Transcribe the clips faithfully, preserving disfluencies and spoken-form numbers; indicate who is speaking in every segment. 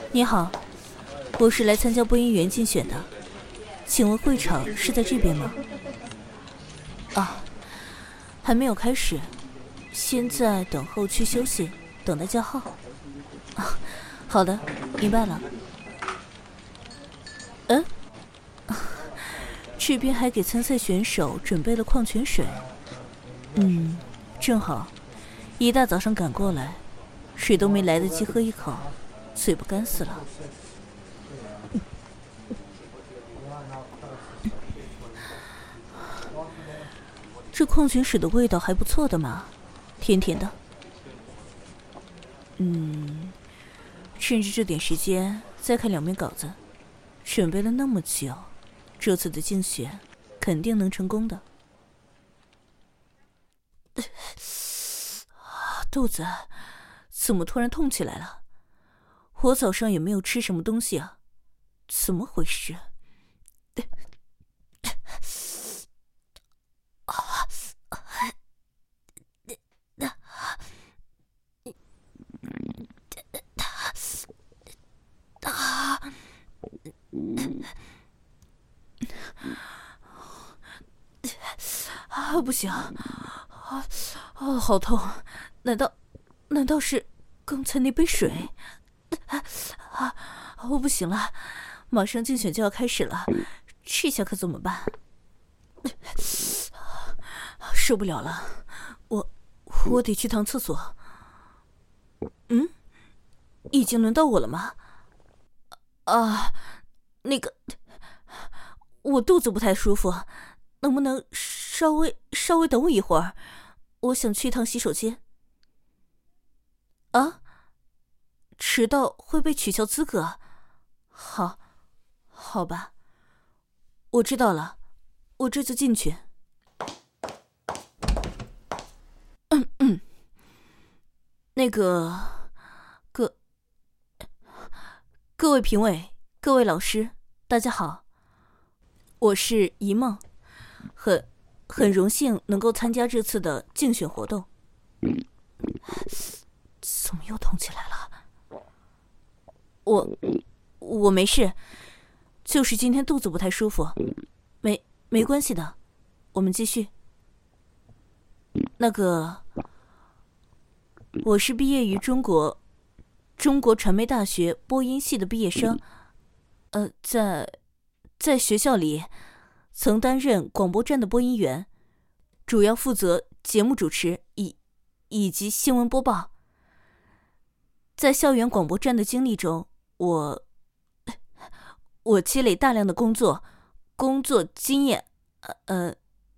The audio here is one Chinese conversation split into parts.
Speaker 1: 你好，我是来参加播音员竞选的，请问会场是在这边吗？啊，还没有开始，现在等候区休息，等待叫号。啊，好的，明白了。嗯，这边还给参赛选手准备了矿泉水。嗯，正好，一大早上赶过来，水都没来得及喝一口，嘴巴干死了。这矿泉水的味道还不错的嘛，甜甜的。嗯，趁着这点时间再看两面稿子，准备了那么久，这次的竞选肯定能成功的。肚子怎么突然痛起来了？我早上也没有吃什么东西啊，怎么回事？啊，不行！啊啊，好痛！难道，难道是刚才那杯水？啊，我不行了，马上竞选就要开始了，这下可怎么办？受不了了，我我得去趟厕所。嗯，已经轮到我了吗？啊，那个，我肚子不太舒服，能不能稍微稍微等我一会儿？我想去一趟洗手间。啊，迟到会被取消资格？好，好吧，我知道了，我这就进去。嗯嗯，那个，各各位评委，各位老师，大家好，我是一梦，很很荣幸能够参加这次的竞选活动。怎么又痛起来了？我我没事，就是今天肚子不太舒服，没没关系的，我们继续。那个，我是毕业于中国中国传媒大学播音系的毕业生，呃，在在学校里曾担任广播站的播音员，主要负责节目主持以以及新闻播报。在校园广播站的经历中，我我积累大量的工作工作经验，呃，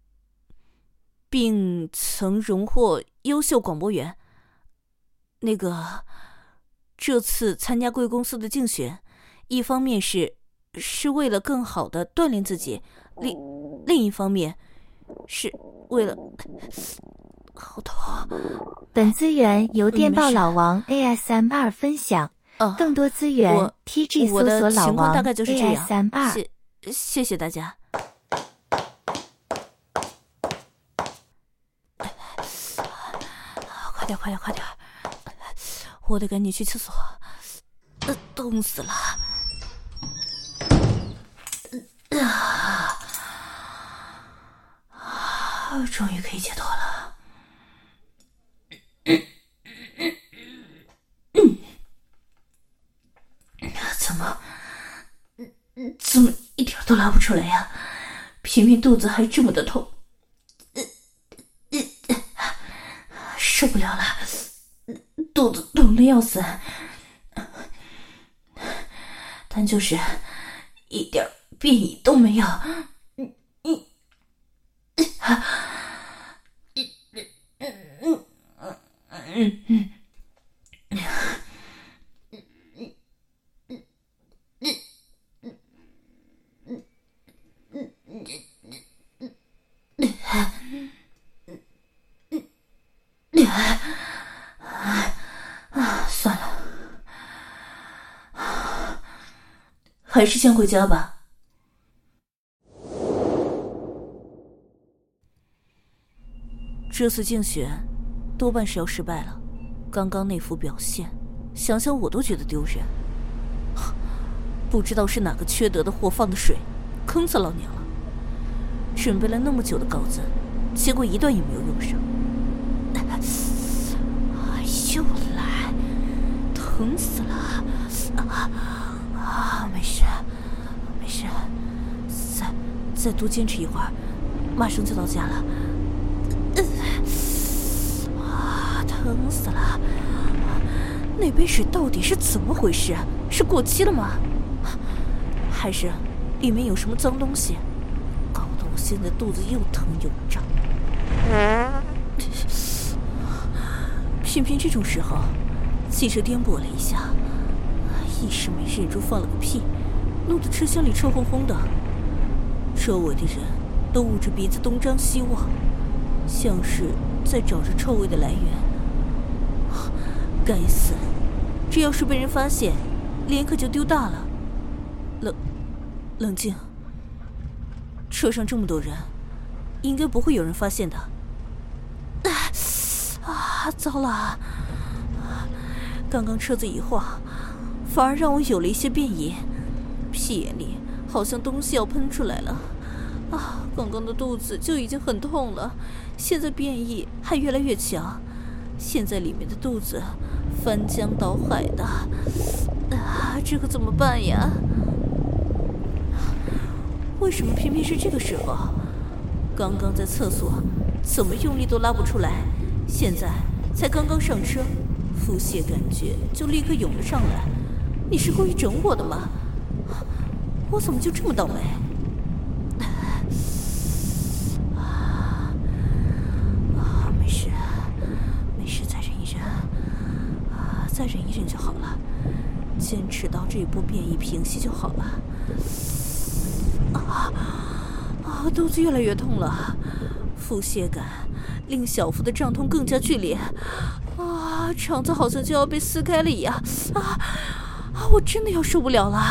Speaker 1: 并曾荣获优秀广播员。那个，这次参加贵公司的竞选，一方面是是为了更好的锻炼自己，另另一方面是为了。好痛！
Speaker 2: 本资源由电报老王 A S M R 分享，
Speaker 1: 哦、
Speaker 2: 更多资源 T G 搜索老王 A S M R。
Speaker 1: 谢谢谢大家。快点快点快点！我得赶紧去厕所，呃，冻死了。啊！啊！终于可以解脱了。怎么，怎么一点都拉不出来呀？偏偏肚子还这么的痛，受不了了，肚子痛得要死，但就是一点变异都没有。嗯嗯嗯嗯嗯。算了，还是先回家吧。这次竞选多半是要失败了，刚刚那副表现，想想我都觉得丢人。 不知道是哪个缺德的货放的水，坑死老娘了。准备了那么久的稿子，结果一段也没有用上。又来，疼死了！啊啊，没事，没事，再再多坚持一会儿，马上就到家了。啊，疼死了！那杯水到底是怎么回事？是过期了吗？还是里面有什么脏东西？搞得我现在肚子又疼又胀。偏偏这种时候，汽车颠簸了一下，一时没忍住放了个屁，弄得车厢里臭烘烘的。周围的人都捂着鼻子东张西望，像是在找着臭味的来源。该死，这要是被人发现，脸可就丢大了。冷，冷静。车上这么多人，应该不会有人发现的。啊，糟了！刚刚车子一晃，反而让我有了一些变异，屁眼里好像东西要喷出来了。啊，刚刚的肚子就已经很痛了，现在变异还越来越强，现在里面的肚子翻江倒海的，啊，这可怎么办呀？为什么偏偏是这个时候？刚刚在厕所怎么用力都拉不出来，现在才刚刚上车，腹泻感觉就立刻涌了上来。你是故意整我的吗？我怎么就这么倒霉？啊，没事，没事，再忍一忍，啊，再忍一忍就好了，坚持到这一波变异平息就好了。啊啊，肚子越来越痛了，腹泻感令小腹的胀痛更加剧烈，啊，肠子好像就要被撕开了一样，啊啊，我真的要受不了了，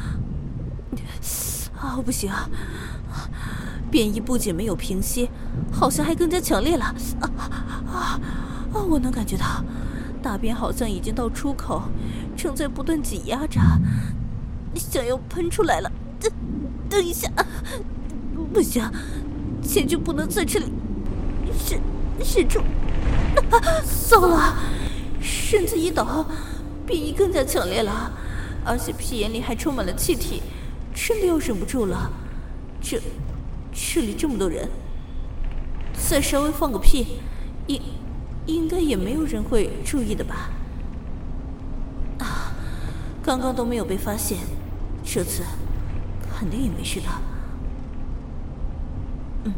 Speaker 1: 啊，不行，变异不仅没有平息，好像还更加强烈了，啊啊啊！我能感觉到，大便好像已经到出口，正在不断挤压着，想要喷出来了。等等一下，不行，千军不能在这里忍忍住！啊，糟了，身子一倒，变异更加强烈了，而且屁眼里还充满了气体，真的要忍不住了。这这里这么多人，再稍微放个屁，应应该也没有人会注意的吧？啊，刚刚都没有被发现，这次肯定也没事的。嗯，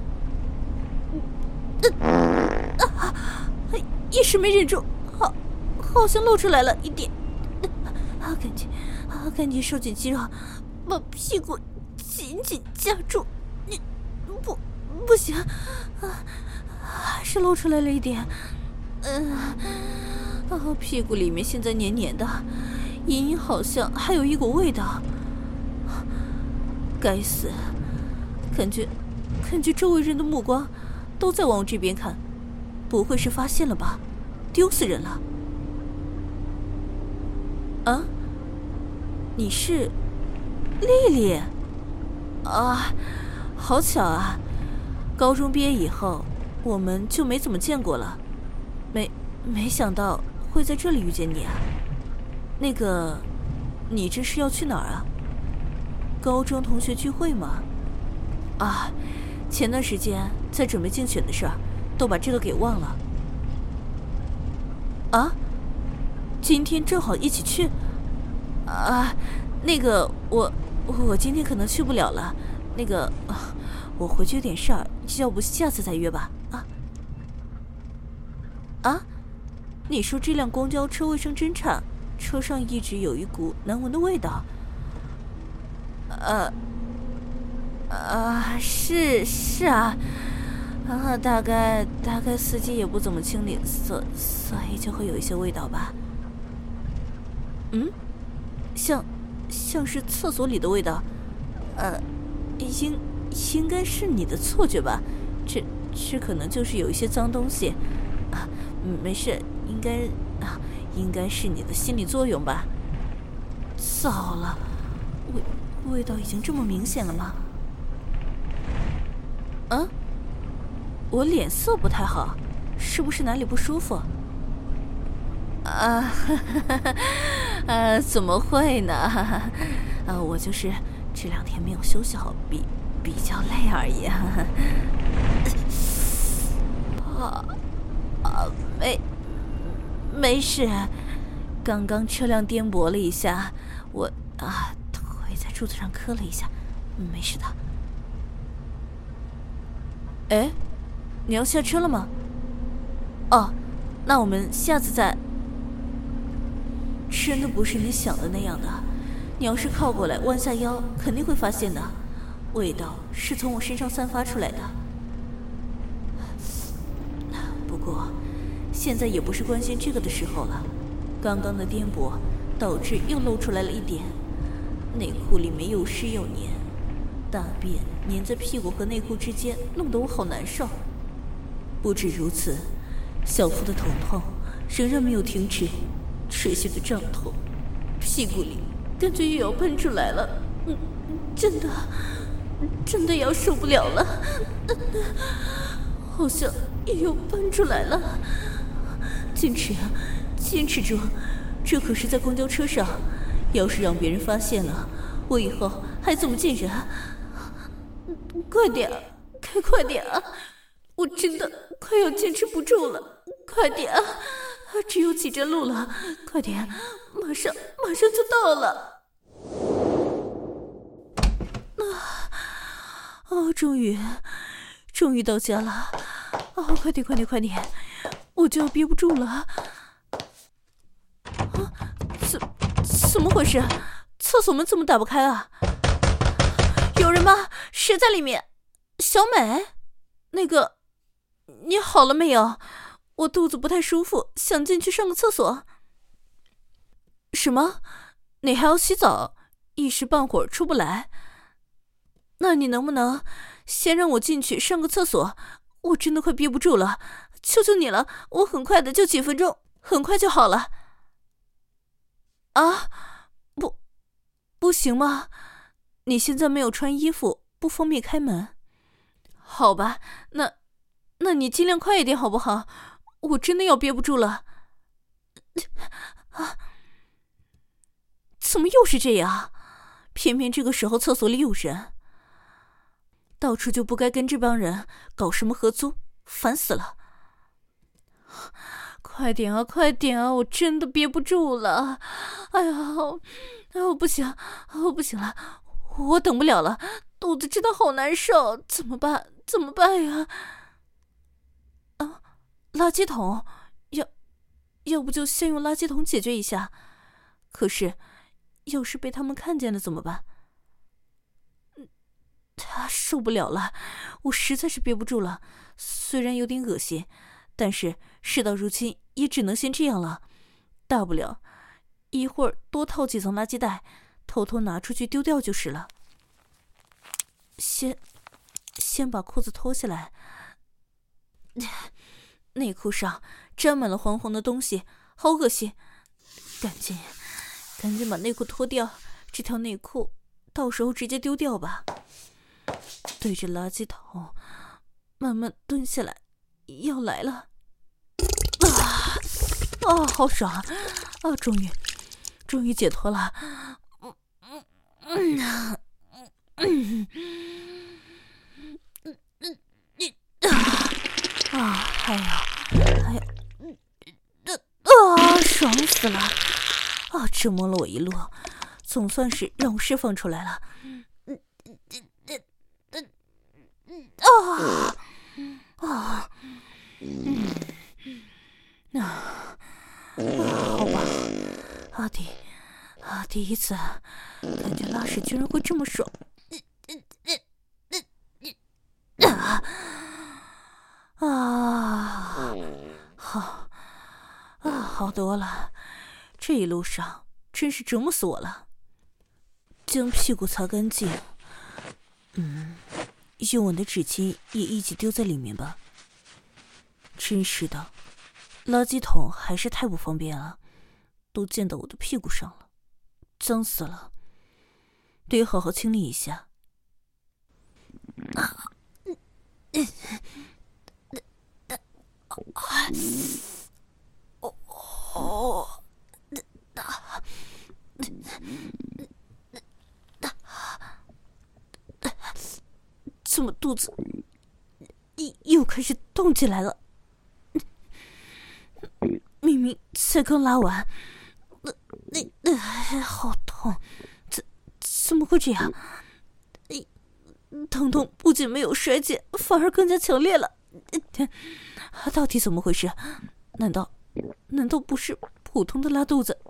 Speaker 1: 呃、啊，一时没忍住，好，好像露出来了一点。啊，赶紧，啊，赶紧收紧肌肉，把屁股紧紧夹住。你不不行，啊，还是露出来了一点。嗯、呃，啊，屁股里面现在黏黏的，隐隐好像还有一股味道。该死，感觉感觉周围人的目光都在往我这边看，不会是发现了吧？丢死人了！啊，你是丽丽啊？好巧啊！高中毕业以后，我们就没怎么见过了，没没想到会在这里遇见你啊。那个，你这是要去哪儿啊？高中同学聚会吗？啊，前段时间在准备竞选的事儿，都把这个给忘了。啊，今天正好一起去。啊，那个我我今天可能去不了了，那个、啊、我回去有点事儿，要不下次再约吧？啊啊，你说这辆公交车卫生真差，车上一直有一股难闻的味道。呃，啊，是是啊，啊，大概大概司机也不怎么清理，所所以就会有一些味道吧。嗯，像像是厕所里的味道，呃，应应该是你的错觉吧？这这可能就是有一些脏东西，啊，没事，应该啊，应该是你的心理作用吧。糟了！ 味味道已经这么明显了吗？嗯，我脸色不太好，是不是哪里不舒服？啊，呃，怎么会呢？啊，我就是这两天没有休息好，比比较累而已。啊啊，没没事，刚刚车辆颠簸了一下，我啊腿在柱子上磕了一下，没事的。哎，你要下车了吗？哦，那我们下次再。真的不是你想的那样的，你要是靠过来弯下腰，肯定会发现的，味道是从我身上散发出来的。不过现在也不是关心这个的时候了，刚刚的颠簸导致又露出来了一点，内裤里面又湿又黏，大便粘在屁股和内裤之间，弄得我好难受。不止如此，小腹的疼痛仍然没有停止，持续的胀痛，屁股里感觉又要喷出来了，嗯，真的，真的要受不了了，好像又要喷出来了。坚持啊，坚持住，这可是在公交车上，要是让别人发现了，我以后还怎么见人？快点，开快点啊！我真的快要坚持不住了，快点啊！只有几站路了，快点，马上马上就到了。啊，哦，终于终于到家了。哦，快点快点快点，我就要憋不住了。啊，怎怎么回事？厕所门怎么打不开啊？有人吗？谁在里面？小美，那个你好了没有？我肚子不太舒服，想进去上个厕所。什么？你还要洗澡？一时半会儿出不来？那你能不能先让我进去上个厕所？我真的快憋不住了，求求你了，我很快的，就几分钟，很快就好了。啊，不，不行吗？你现在没有穿衣服，不方便开门。好吧，那，那你尽量快一点好不好？我真的要憋不住了。啊！怎么又是这样？偏偏这个时候厕所里有人，到处就不该跟这帮人搞什么合租，烦死了。快点啊，快点啊！我真的憋不住了。哎呀，哎，我不行，我不行了，我等不了了，肚子真的好难受，怎么办？怎么办呀？啊！垃圾桶，要要不就先用垃圾桶解决一下。可是，要是被他们看见了怎么办？他受不了了，我实在是憋不住了。虽然有点恶心，但是事到如今也只能先这样了。大不了一会儿多套几层垃圾袋，偷偷拿出去丢掉就是了。先，先把裤子脱下来。内裤上沾满了黄黄的东西，好恶心！赶紧，赶紧把内裤脱掉，这条内裤到时候直接丢掉吧。对着垃圾桶，慢慢蹲下来，要来了！啊啊，好爽啊！啊，终于，终于解脱了。嗯嗯嗯嗯嗯啊！哎呀，哎呀，啊，爽死了！啊，折磨了我一路，总算是让我释放出来了。啊啊嗯啊啊！好吧，阿迪啊，第一次感觉拉屎居然会这么爽。啊啊，好啊，好多了。这一路上真是折磨死我了。将屁股擦干净，嗯，用我的纸巾也一起丢在里面吧。真是的，垃圾桶还是太不方便了，都溅到我的屁股上了，脏死了。 得好好清理一下。啊，嗯，啊，哦哦，啊，怎么肚子又开始动起来了？明明才刚拉完，那那那好痛，怎怎么会这样？疼痛不仅没有衰减，反而更加强烈了。到底怎么回事？难道难道不是普通的拉肚子？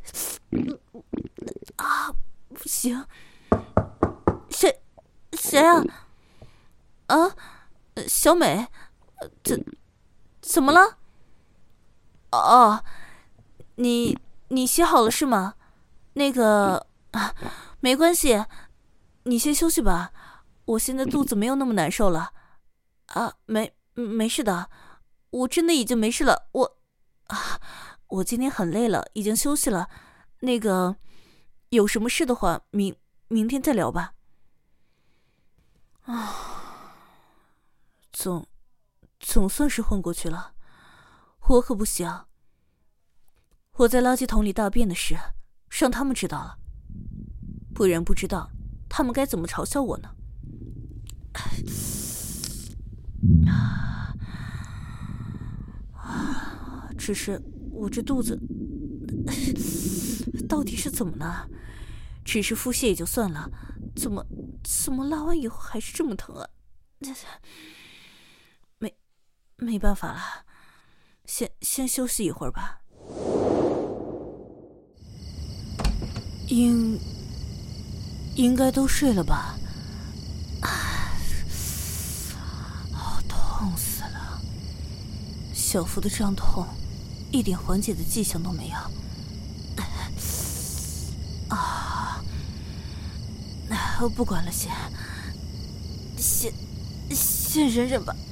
Speaker 1: 啊，不行！谁谁啊？啊，小美，怎怎么了？哦，你你写好了是吗？那个啊，没关系，你先休息吧。我现在肚子没有那么难受了。啊，没没事的，我真的已经没事了。我啊，我今天很累了，已经休息了。那个，有什么事的话，明明天再聊吧。啊，总总算是混过去了。我可不想我在垃圾桶里大便的事让他们知道了，不然不知道他们该怎么嘲笑我呢。只是我这肚子到底是怎么了？只是腹泻也就算了，怎么怎么拉完以后还是这么疼啊？没没办法了，先先休息一会儿吧。应应该都睡了吧？好痛死了！小腹的胀痛一点缓解的迹象都没有。啊，不管了，先先先忍忍吧。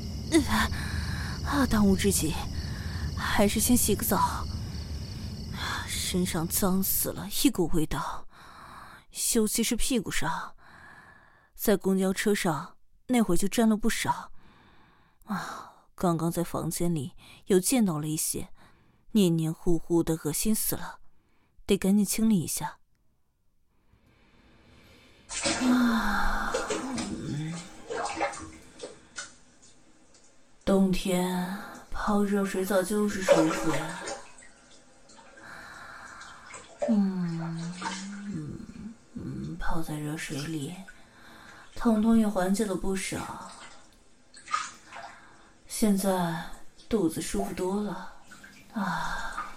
Speaker 1: 啊，当务之急还是先洗个澡。身上脏死了，一股味道，尤其是屁股上，在公交车上那会就沾了不少。啊，刚刚在房间里又见到了一些，黏黏糊糊的，恶心死了，得赶紧清理一下。啊，嗯，冬天泡热水澡就是舒服呀。嗯嗯嗯，泡在热水里，疼痛也缓解了不少。现在肚子舒服多了啊！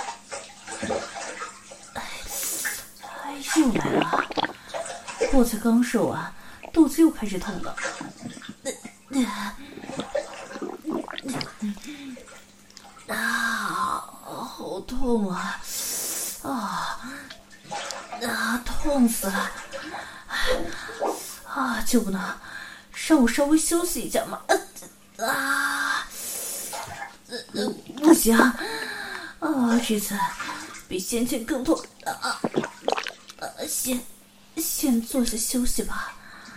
Speaker 1: 哎，又来了！我才刚说完，肚子又开始痛了。啊，好痛啊！啊啊！痛死了！啊，就不能让我稍微休息一下吗？啊！呃，不行！啊，这次比先前更痛！啊啊！先先坐下休息吧。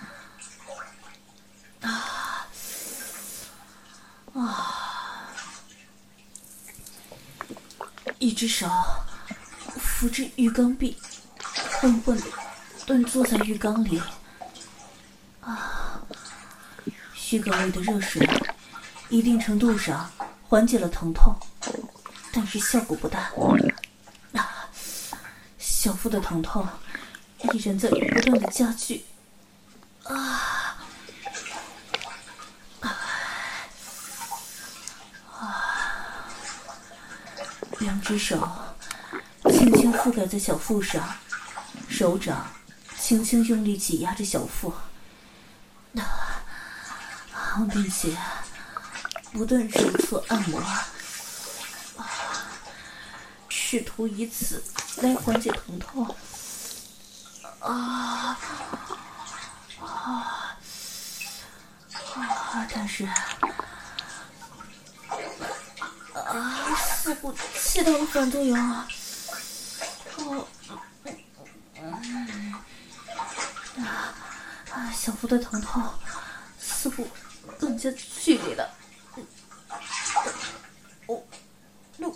Speaker 1: 啊啊！一只手扶着浴缸壁，混混蹲坐在浴缸里。啊，浴缸里的热水一定程度上缓解了疼痛，但是效果不大。啊，小腹的疼痛依然在不断的加剧。啊啊！两只手轻轻覆盖在小腹上，手掌轻轻用力挤压着小腹，啊，并且不断揉搓按摩，啊，试图以此来缓解疼痛。啊啊啊！但是啊，似乎起到了反作用啊！哦，嗯， 小腹的疼痛似乎更加剧烈了。哦，哦，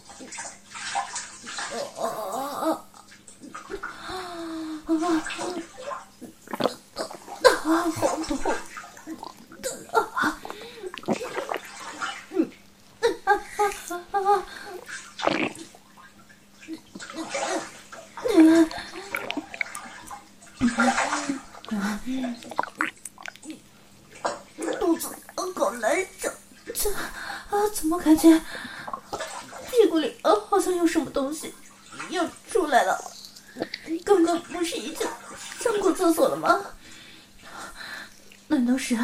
Speaker 1: 哦，哦，啊，啊，好痛！啊，嗯，啊啊啊！肚子好难受，这啊，怎么感觉屁股里啊好像有什么东西要出来了？刚刚不是已经上过厕所了吗？难道是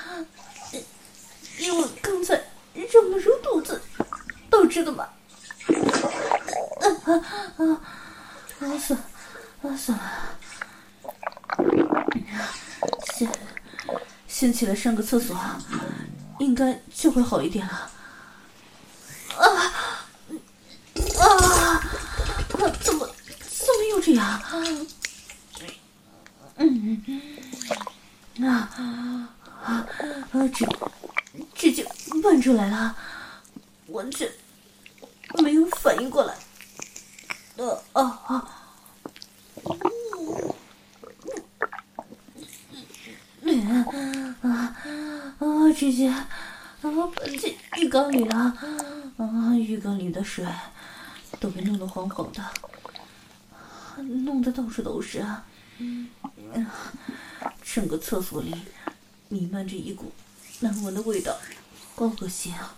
Speaker 1: 因为刚才揉了揉肚子导致的吗？啊啊啊！啊算啊算了，先先起来上个厕所，应该就会好一点了。啊啊！怎么怎么又这样？嗯啊啊啊！直直接漫出来了，完全没有反应过来。呃啊啊！啊啊！直接啊喷进浴缸里了，啊！浴缸里的水都被弄得黄黄的，弄得到处都是啊！整个厕所里弥漫着一股难闻的味道，好恶心啊！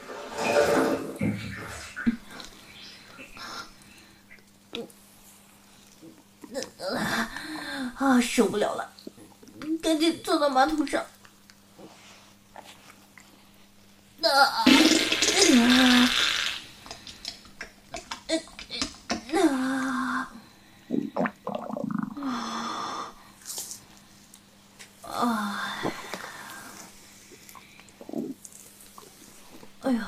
Speaker 1: 啊，受不了了，赶紧坐到马桶上。啊啊啊啊！哎呀！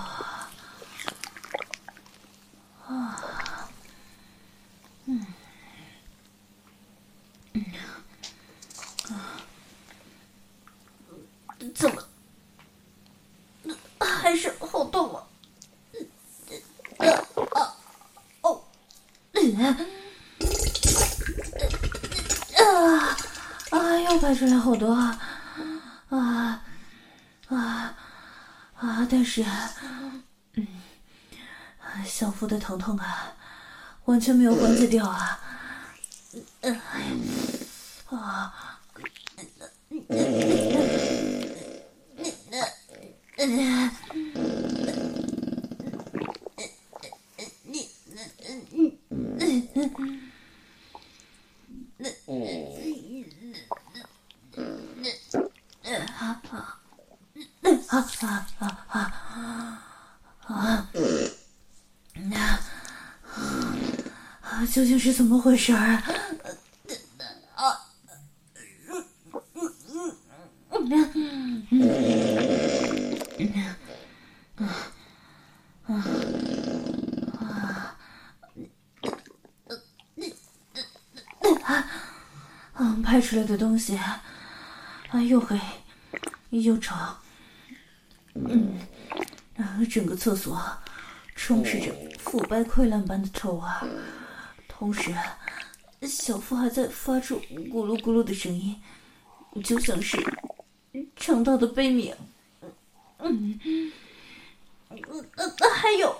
Speaker 1: 啊，嗯，嗯，啊，怎么还是好痛啊？啊啊哦，啊啊！又排出来好多啊啊啊啊！但是，嗯，小腹的疼痛啊，完全没有缓解掉啊！嗯，啊，啊啊啊啊啊！啊，究竟是怎么回事啊？啊，嗯，拍出来的东西啊，又黑又臭，嗯，啊，整个厕所充斥着腐败溃烂般的臭味，同时小腹还在发出咕噜咕噜的声音，就像是肠道的悲鸣。嗯，呃，还有，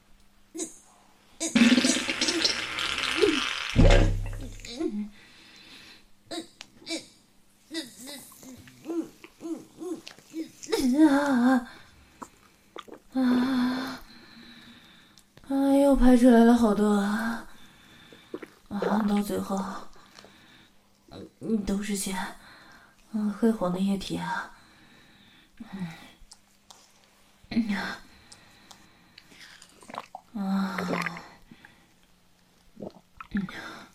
Speaker 1: 啊啊啊！又排出来了好多啊！啊，到最后，嗯，都是些嗯黑黄的液体啊。嗯，嗯啊，啊，嗯，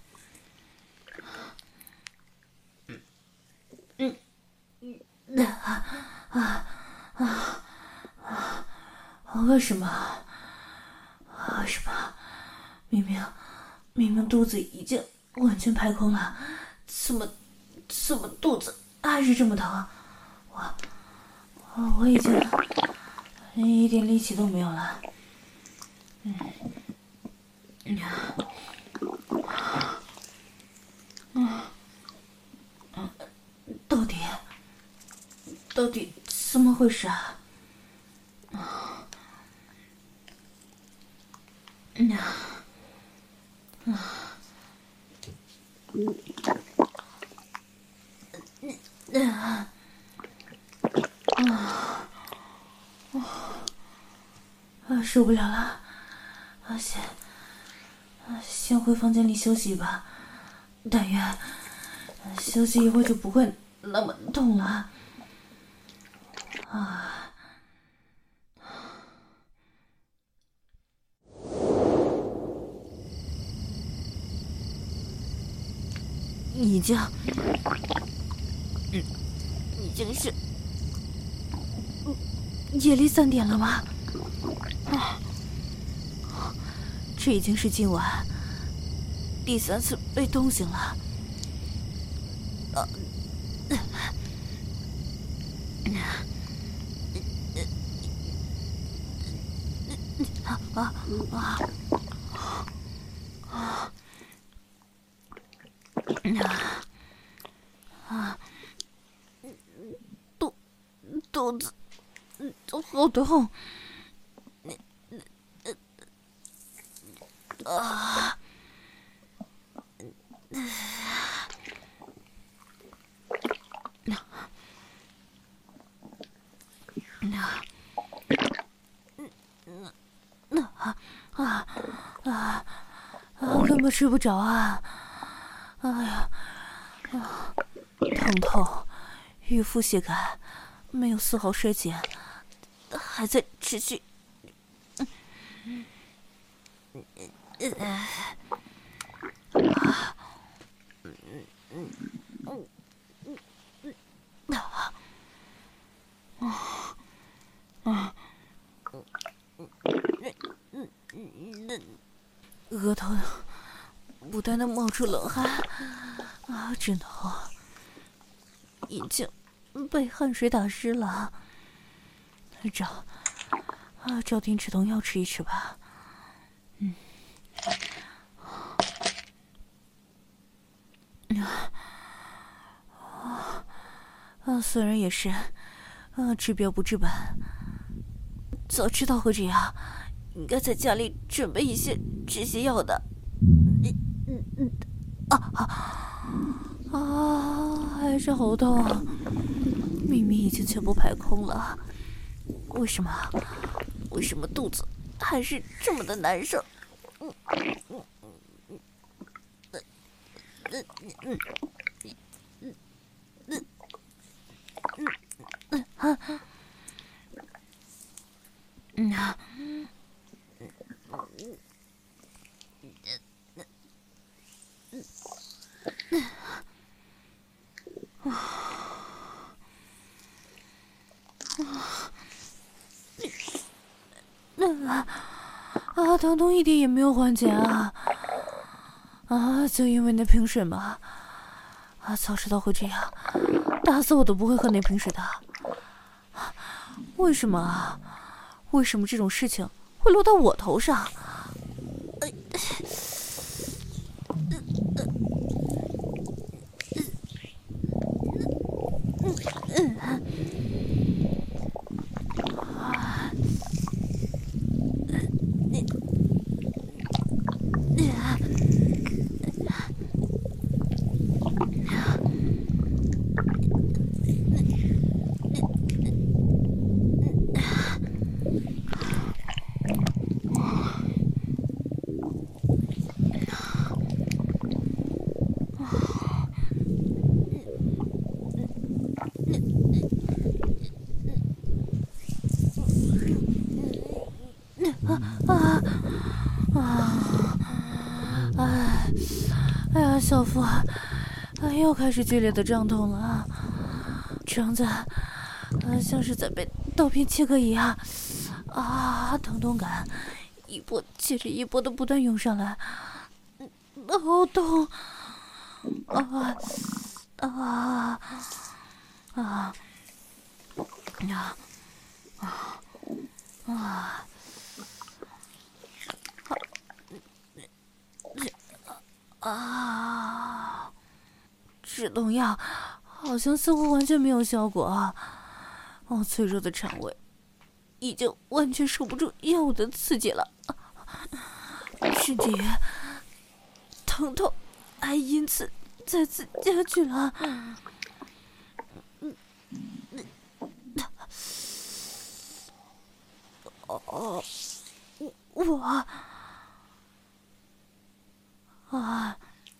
Speaker 1: 嗯，嗯，啊啊啊啊！为什么？为什么？明明明明肚子已经完全排空了，怎么怎么肚子还是这么疼。我我已经一点力气都没有了。嗯嗯嗯，到底到底怎么回事啊？嗯嗯嗯啊啊！受不了了，啊先啊先回房间里休息吧，但愿休息一会儿就不会那么痛了。啊！已经，嗯，已经是夜里三点了吗？啊，这已经是今晚第三次被冻醒了。啊！啊啊啊！啊！肚肚子好痛！啊！啊啊啊！根本睡不着啊！哎呀，啊，疼痛与腹泻感没有丝毫衰减，还在持续。额头不断的冒出冷汗，啊，枕头已经被汗水打湿了。找啊，找点止痛药吃一吃吧。嗯。啊，虽然也是，啊，治标不治本。早知道会这样，应该在家里准备一些止泻药的。嗯嗯嗯，啊啊啊！还是好痛，明明已经全部排空了，为什么？为什么肚子还是这么的难受？嗯嗯嗯嗯嗯嗯嗯嗯嗯啊嗯啊。啊啊！疼痛一点也没有缓解啊！啊，就因为那瓶水嘛！啊，早知道会这样，打死我都不会喝那瓶水的。为什么啊？为什么这种事情会落到我头上？呃啊啊！哎，哎呀，小腹，哎，又开始剧烈的胀痛了，肠子，呃，像是在被刀片切割一样，啊，疼痛感一波接着一波的不断涌上来，好痛！啊啊！ 啊啊啊啊！啊！止痛药好像似乎完全没有效果啊！哦，脆弱的肠胃已经完全受不住药物的刺激了，甚至于疼痛还因此再次加剧了。哦，我啊，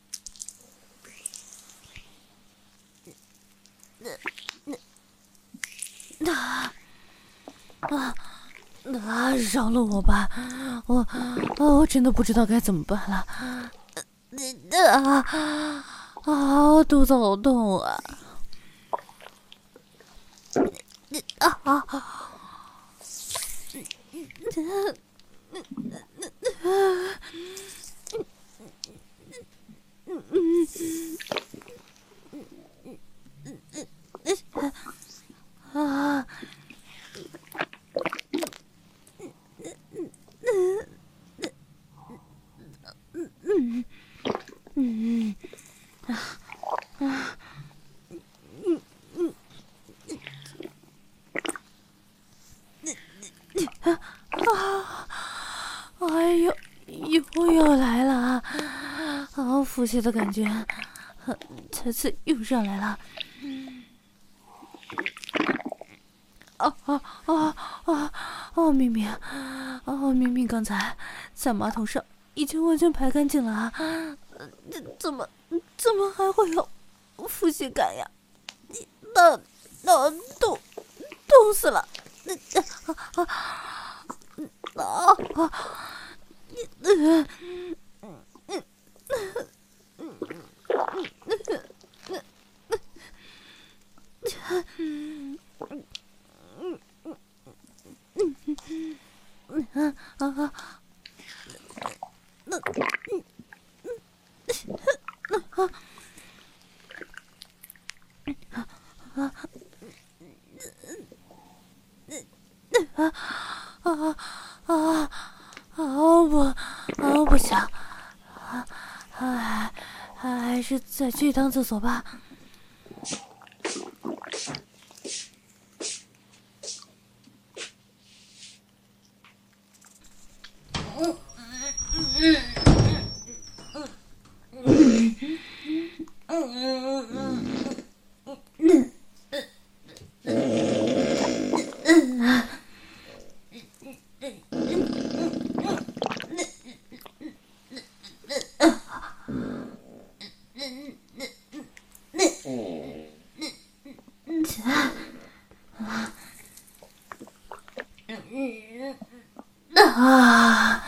Speaker 1: 那那那啊啊！饶了我吧，我我真的不知道该怎么办了。啊啊！肚子好痛啊！啊啊！啊！嗯嗯啊啊嗯嗯啊啊！哎呦，又要来了啊！啊，腹泻的感觉再次又上来了。啊啊啊啊！哦，明明，哦，明明刚才在马桶上已经完全排干净了啊！怎么怎么还会有腹泻感呀？那那痛痛死了！啊啊啊啊！嗯嗯嗯嗯嗯嗯啊啊！那嗯嗯啊啊啊啊啊啊！不啊不行，啊还还是再去一趟厕所吧。啊！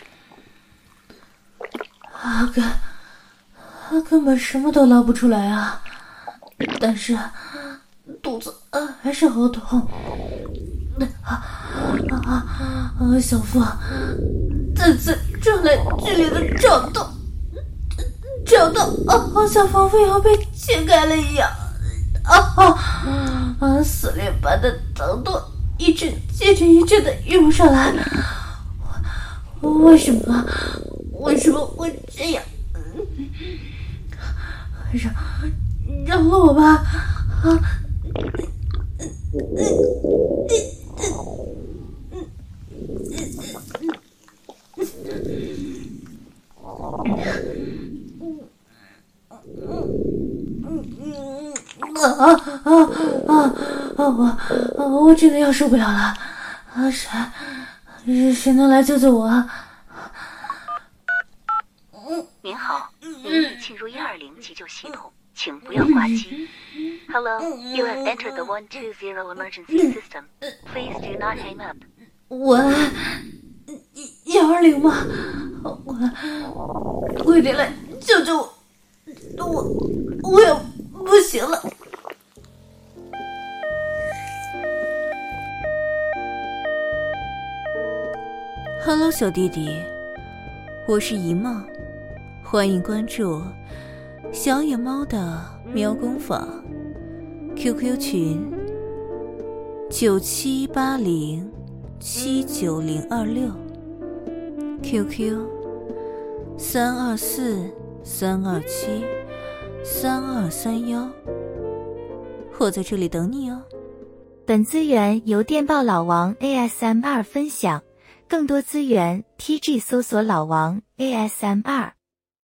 Speaker 1: 啊根啊根本什么都捞不出来啊！但是肚子啊还是好痛。啊啊啊！小腹再次传来剧烈的绞痛，绞到啊，好像仿佛要被切开了一样。啊啊啊！撕裂般的疼痛一阵接着一阵的涌上来。为什么？为什么会这样？让让了我吧！啊！啊啊啊啊！我我真的要受不了了！啊，谁谁能来救救我啊？
Speaker 3: 您好，您已进入一二零急救系统，请不要挂机。Hello, you have entered the one two zero emergency system. Please do not hang up.
Speaker 1: 我幺二零吗？我快点来救救我！我我要不行了。Hello， 小弟弟，我是姨妈，欢迎关注小野猫的喵工坊。 ，Q Q 群九七八零七九零二六 ，Q Q 三二四三二七三二三幺，我在这里等你哦。
Speaker 2: 本资源由电报老王 A S M R 分享，更多资源 T G 搜索老王 A S M R。